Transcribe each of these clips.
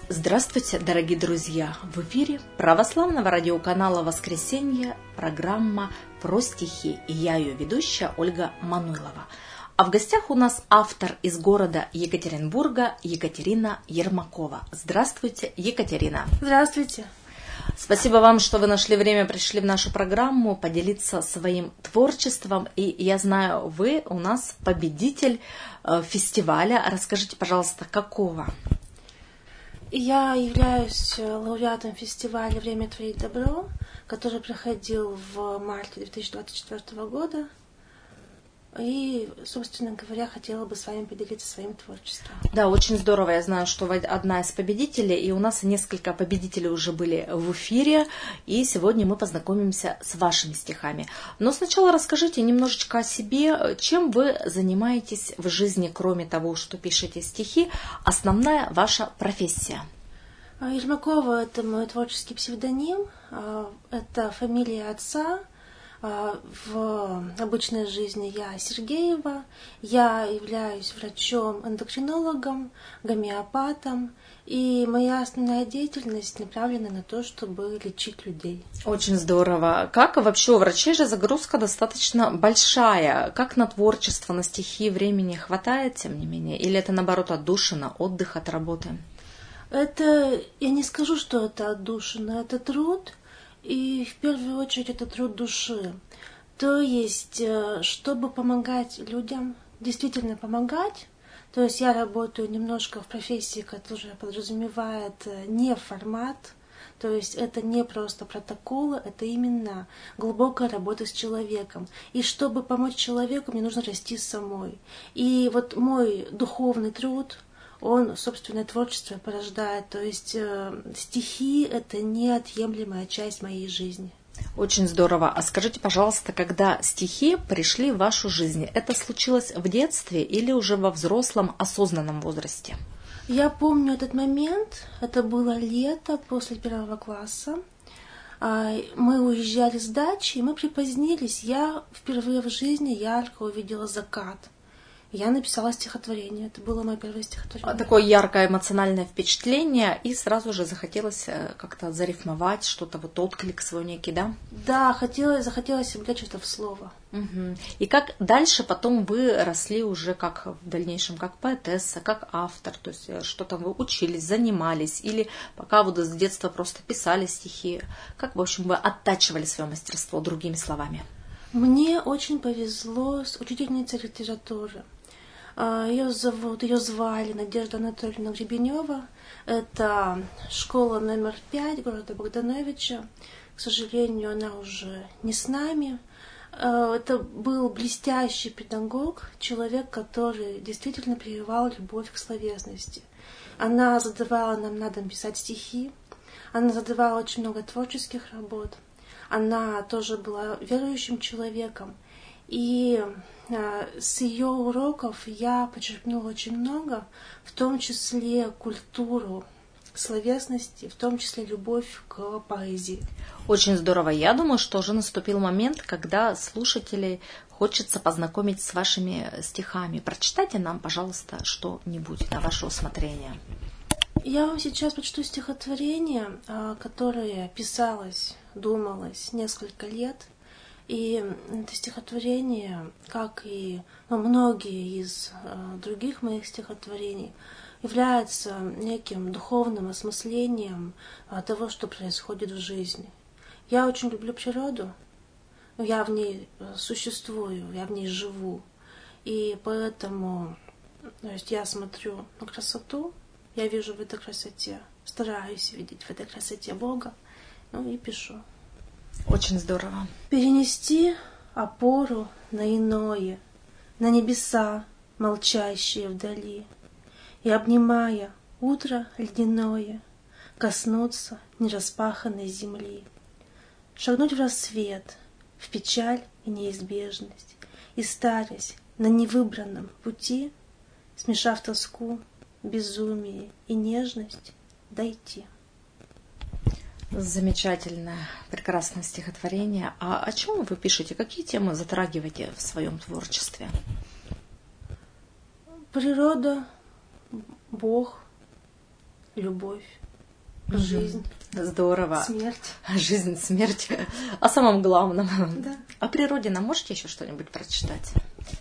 Здравствуйте, дорогие друзья! В эфире православного радиоканала «Воскресенье» программа «Про стихи». И я ее ведущая Ольга Мануйлова. А в гостях у нас автор из города Екатеринбурга Екатерина Ермакова. Здравствуйте, Екатерина! Здравствуйте! Спасибо вам, что вы нашли время, пришли в нашу программу поделиться своим творчеством. И я знаю, вы у нас победитель фестиваля. Расскажите, пожалуйста, какого? Я являюсь лауреатом фестиваля «Время творить добро», который проходил в марте 2024 года. И, собственно говоря, хотела бы с вами поделиться своим творчеством. Да, очень здорово. Я знаю, что вы одна из победителей, и у нас несколько победителей уже были в эфире, и сегодня мы познакомимся с вашими стихами. Но сначала расскажите немножечко о себе, чем вы занимаетесь в жизни, кроме того, что пишете стихи, основная ваша профессия. Ермакова – это мой творческий псевдоним, это фамилия отца. В обычной жизни я Сергеева, я являюсь врачом-эндокринологом, гомеопатом, и моя основная деятельность направлена на то, чтобы лечить людей. Очень здорово. Как вообще у врачей же загрузка достаточно большая? Как на творчество, на стихи времени хватает, тем не менее? Или это, наоборот, отдушина, отдых от работы? Это, я не скажу, что это отдушина, это труд. И в первую очередь это труд души. То есть, чтобы помогать людям, действительно помогать, то есть я работаю немножко в профессии, которая подразумевает не формат, то есть это не просто протоколы, это именно глубокая работа с человеком. И чтобы помочь человеку, мне нужно расти самой. И вот мой духовный труд, он, собственно, творчество порождает. То есть стихи – это неотъемлемая часть моей жизни. Очень здорово. А скажите, пожалуйста, когда стихи пришли в вашу жизнь, это случилось в детстве или уже во взрослом осознанном возрасте? Я помню этот момент. Это было лето после 1 класса. Мы уезжали с дачи, и мы припозднились. Я впервые в жизни ярко увидела закат. Я написала стихотворение. Это было мое первое стихотворение. Такое яркое эмоциональное впечатление, и сразу же захотелось как-то зарифмовать, что-то вот отклик свой некий, да? Да, захотелось облечь это в слово. Угу. И как дальше потом вы росли уже как в дальнейшем, как поэтесса, как автор, то есть что-то вы учились, занимались, или пока вот с детства просто писали стихи, как, в общем, вы оттачивали свое мастерство, другими словами? Мне очень повезло с учительницей литературы. Ее звали Надежда Анатольевна Гребенева. Это школа номер 5 города Богдановича. К сожалению, она уже не с нами. Это был блестящий педагог, человек, который действительно прививал любовь к словесности. Она задавала нам на дом писать стихи. Она задавала очень много творческих работ. Она тоже была верующим человеком. И с ее уроков я почерпнула очень много, в том числе культуру словесности, в том числе любовь к поэзии. Очень здорово. Я думаю, что уже наступил момент, когда слушателей хочется познакомить с вашими стихами. Прочитайте нам, пожалуйста, что-нибудь на ваше усмотрение. Я вам сейчас прочту стихотворение, которое писалось, думалось несколько лет. И это стихотворение, как и многие из других моих стихотворений, является неким духовным осмыслением того, что происходит в жизни. Я очень люблю природу, я в ней существую, я в ней живу. И поэтому, то есть я смотрю на красоту, я вижу в этой красоте, стараюсь видеть в этой красоте Бога, и пишу. Очень здорово. Перенести опору на иное, на небеса, молчащие вдали, и, обнимая утро ледяное, коснуться нераспаханной земли, шагнуть в рассвет, в печаль и неизбежность, и старясь на невыбранном пути, смешав тоску, безумие и нежность, дойти. Замечательное, прекрасное стихотворение. А о чем вы пишете? Какие темы затрагиваете в своем творчестве? Природа, Бог, любовь, жизнь. Здорово. Смерть. Жизнь, смерть. О самом главном. Да. О природе нам можете еще что-нибудь прочитать?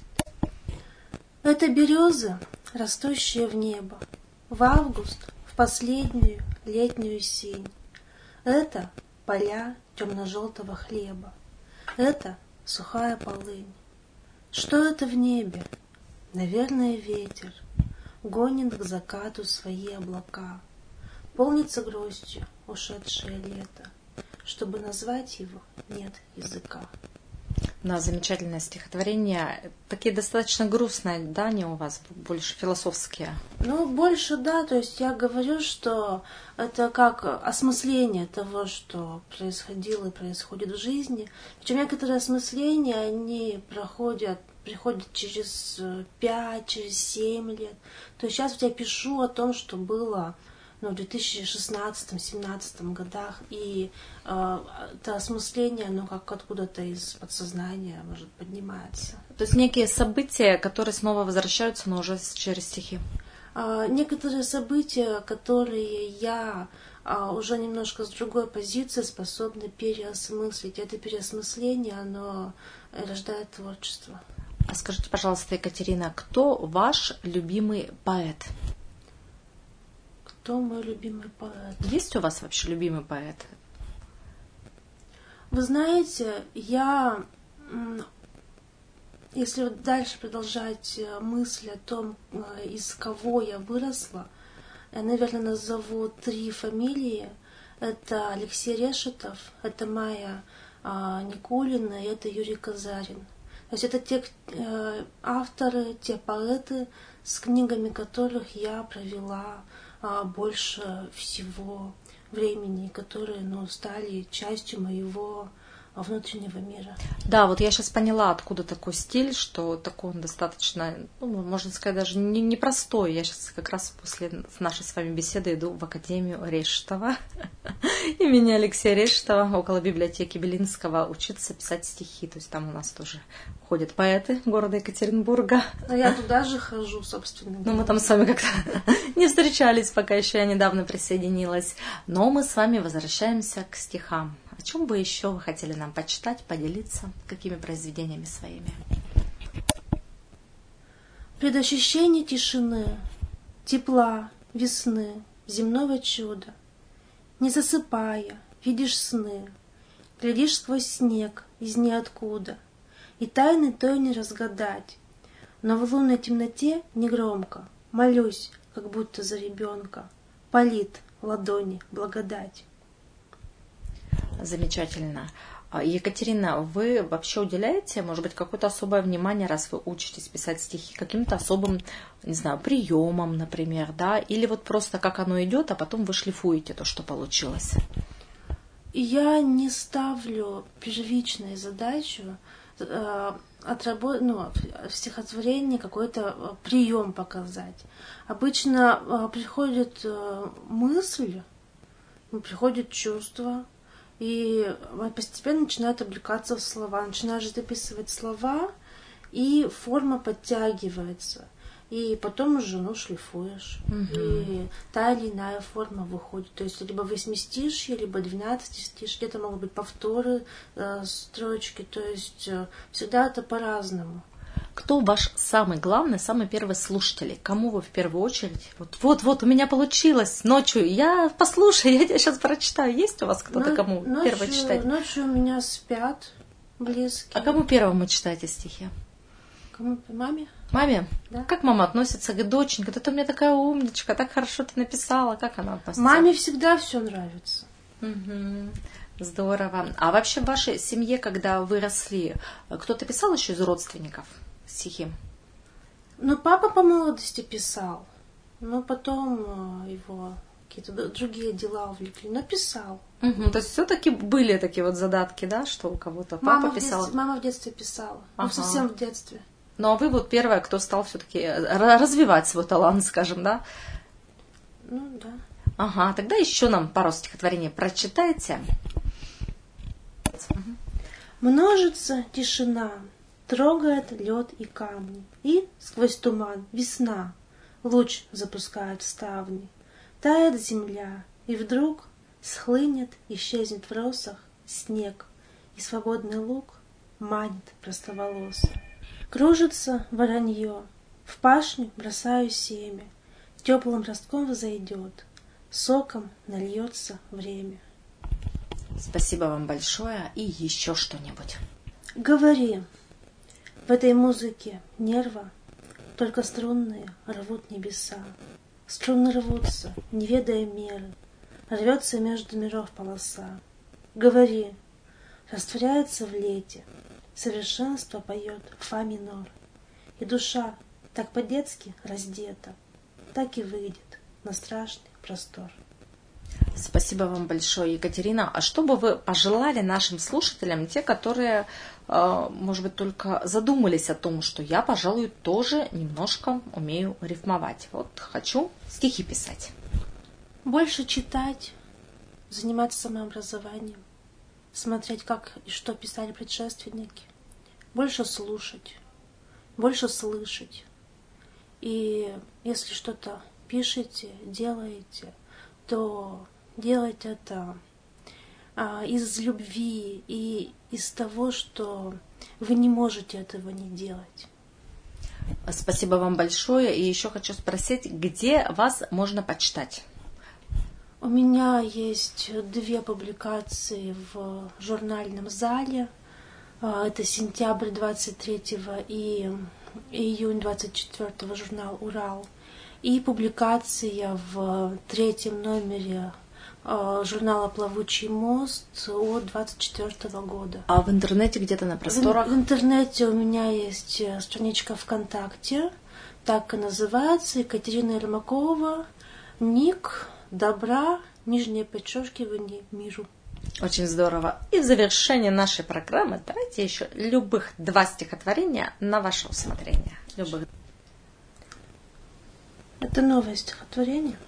Это березы, растущие в небо, в август, в последнюю летнюю синь. Это поля темно-желтого хлеба. Это сухая полынь. Что это в небе? Наверное, ветер гонит к закату свои облака. Полнится грустью ушедшее лето. Чтобы назвать его, нет языка. Да, замечательное стихотворение. Такие достаточно грустные, да, они у вас больше философские? Ну, больше, да, то есть я говорю, что это как осмысление того, что происходило и происходит в жизни. Причем некоторые осмысления, они приходят через 5, через 7 лет. То есть сейчас я пишу о том, что было в 2016-2017 годах, и это осмысление, оно как откуда-то из подсознания может подниматься. То есть некие события, которые снова возвращаются, но уже через стихи. Некоторые события, которые я уже немножко с другой позиции способна переосмыслить. Это переосмысление, оно рождает творчество. А скажите, пожалуйста, Екатерина, кто ваш любимый поэт? Кто мой любимый поэт? Есть у вас вообще любимый поэт? Вы знаете, если дальше продолжать мысль о том, из кого я выросла, я, наверное, назову 3 фамилии. Это Алексей Решетов, это Майя Никулина и это Юрий Казарин. То есть это те авторы, те поэты, с книгами которых я провела больше всего времени, которые стали частью моего внутреннего мира. Да, вот я сейчас поняла, откуда такой стиль, что такой он достаточно, можно сказать, даже непростой. Я сейчас как раз после нашей с вами беседы иду в Академию Решетова имени Алексея Решетова около библиотеки Белинского учиться писать стихи. То есть там у нас тоже ходят поэты города Екатеринбурга. Но я туда же хожу, собственно. Мы там с вами как-то не встречались, пока еще я недавно присоединилась. Но мы с вами возвращаемся к стихам. О чем бы еще вы хотели нам почитать, поделиться, какими произведениями своими? Предощущение тишины, тепла, весны, земного чуда. Не засыпая, видишь сны, глядишь сквозь снег из ниоткуда, и тайны той не разгадать. Но в лунной темноте негромко молюсь, как будто за ребенка, палит в ладони благодать. Замечательно. Екатерина, вы вообще уделяете, может быть, какое-то особое внимание, раз вы учитесь писать стихи, каким-то особым, не знаю, приемам, например, да, или вот просто как оно идет, а потом вы шлифуете то, что получилось? Я не ставлю первичной задачу в стихотворении какой-то прием показать. Обычно приходит мысль, приходит чувство, и постепенно начинают облекаться в слова. Начинаешь записывать слова, и форма подтягивается. И потом уже шлифуешь. И та или иная форма выходит. То есть либо 8-стишье, либо 12-стишье. Где-то могут быть повторы строчки. То есть всегда это по-разному. Кто ваш самый главный, самый первый слушатель? Кому вы в первую очередь? Вот, у меня получилось ночью. Послушай, я тебя сейчас прочитаю. Есть у вас кто-то, кому первый читать? Ночью у меня спят близкие. А кому первому читаете стихи? Кому? Маме? Маме? Да. Как мама относится? Говорит, доченька, ты у меня такая умничка, так хорошо ты написала. Как она относится? Маме всегда все нравится. Угу. Здорово. А вообще в вашей семье, когда вы росли, кто-то писал еще из родственников стихи? Папа по молодости писал, но потом его какие-то другие дела увлекли, но писал. Угу. То есть все-таки были такие вот задатки, да, что у кого-то папа писал? Мама в детстве писала, совсем в детстве. Ну, а вы вот первая, кто стал все-таки развивать свой талант, скажем, да? Да. Ага, тогда еще нам пару стихотворений прочитайте. Множится тишина, трогает лед и камни, и сквозь туман весна луч запускает в ставни. Тает земля, и вдруг схлынет, исчезнет в росах снег, и свободный луг манит простоволосо. Кружится воронье, в пашню бросаю семя, теплым ростком взойдет, соком нальется время. Спасибо вам большое. И еще что-нибудь. Говори, в этой музыке нерва только струнные рвут небеса. Струны рвутся, не ведая меры, рвется между миров полоса. Говори, растворяется в лете, совершенство поет фа минор, и душа так по-детски раздета, так и выйдет на страшный простор. Спасибо вам большое, Екатерина. А что бы вы пожелали нашим слушателям, те, которые, может быть, только задумались о том, что я, пожалуй, тоже немножко умею рифмовать. Вот хочу стихи писать. Больше читать, заниматься самообразованием, смотреть, как и что писали предшественники. Больше слушать, больше слышать. И если что-то пишете, делаете, то делать это из любви и из того, что вы не можете этого не делать. Спасибо вам большое. И еще хочу спросить, где вас можно почитать? У меня есть 2 публикации в журнальном зале. Это сентябрь 23-го и июнь 24-го журнал «Урал». И публикация в 3-м номере журнала «Плавучий мост» от 24-го года. А в интернете где-то на просторах? В интернете у меня есть страничка ВКонтакте, так и называется, Екатерина Ермакова, ник добра, нижнее подчеркивание, миру. Очень здорово. И в завершение нашей программы давайте еще любых 2 стихотворения на ваше усмотрение. Любых. Это новое стихотворение.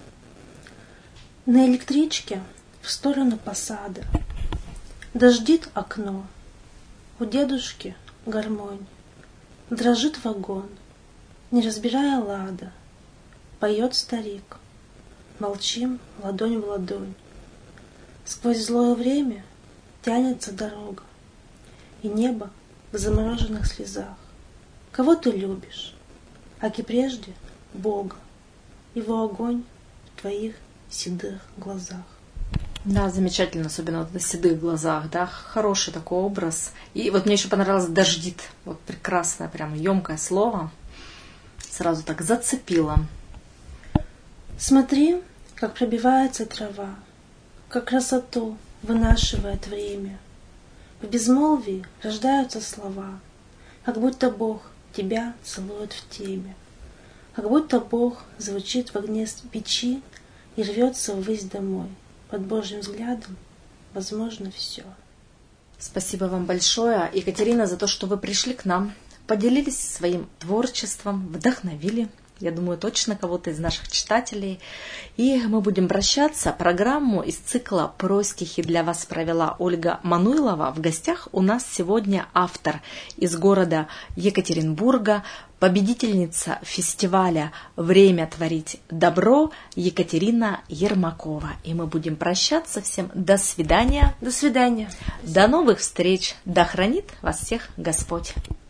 На электричке в сторону посада дождит окно, у дедушки гармонь, дрожит вагон, не разбирая лада, поет старик, молчим ладонь в ладонь. Сквозь злое время тянется дорога, и небо в замороженных слезах. Кого ты любишь, аки прежде Бога, его огонь в твоих седых глазах. Да, замечательно, особенно вот на седых глазах, да, хороший такой образ. И вот мне еще понравилось «дождит», вот прекрасное, прям емкое слово, сразу так зацепило. Смотри, как пробивается трава, как красоту вынашивает время. В безмолвии рождаются слова, как будто Бог тебя целует в теме, как будто Бог звучит в огне печи и рвется ввысь домой. Под Божьим взглядом возможно все. Спасибо вам большое, Екатерина, за то, что вы пришли к нам, поделились своим творчеством, вдохновили, я думаю, точно кого-то из наших читателей. И мы будем прощаться. Программу из цикла «Про стихи» для вас провела Ольга Мануйлова. В гостях у нас сегодня автор из города Екатеринбурга, победительница фестиваля «Время творить добро» Екатерина Ермакова. И мы будем прощаться всем. До свидания. До свидания. До новых встреч. Да хранит вас всех Господь.